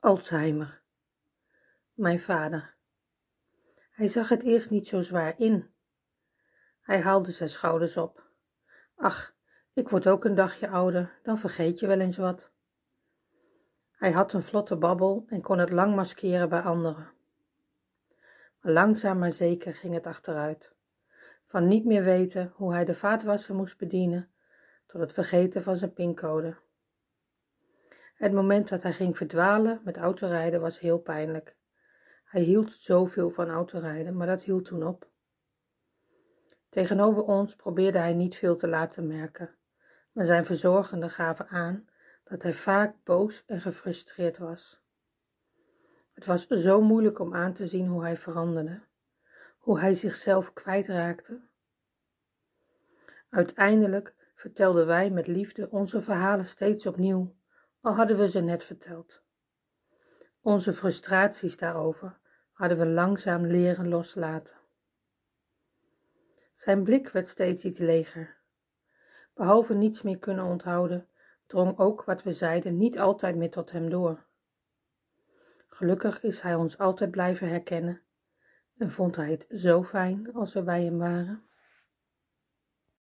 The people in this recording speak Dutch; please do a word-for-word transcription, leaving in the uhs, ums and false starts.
Alzheimer. Mijn vader. Hij zag het eerst niet zo zwaar in. Hij haalde zijn schouders op. Ach, ik word ook een dagje ouder, dan vergeet je wel eens wat. Hij had een vlotte babbel en kon het lang maskeren bij anderen. Maar langzaam maar zeker ging het achteruit. Van niet meer weten hoe hij de vaatwasser moest bedienen, tot het vergeten van zijn pincode. Het moment dat hij ging verdwalen met autorijden was heel pijnlijk. Hij hield zoveel van autorijden, maar dat hield toen op. Tegenover ons probeerde hij niet veel te laten merken, maar zijn verzorgenden gaven aan dat hij vaak boos en gefrustreerd was. Het was zo moeilijk om aan te zien hoe hij veranderde, hoe hij zichzelf kwijtraakte. Uiteindelijk vertelden wij met liefde onze verhalen steeds opnieuw, al hadden we ze net verteld. Onze frustraties daarover hadden we langzaam leren loslaten. Zijn blik werd steeds iets leger. Behalve niets meer kunnen onthouden, drong ook wat we zeiden niet altijd meer tot hem door. Gelukkig is hij ons altijd blijven herkennen en vond hij het zo fijn als we bij hem waren.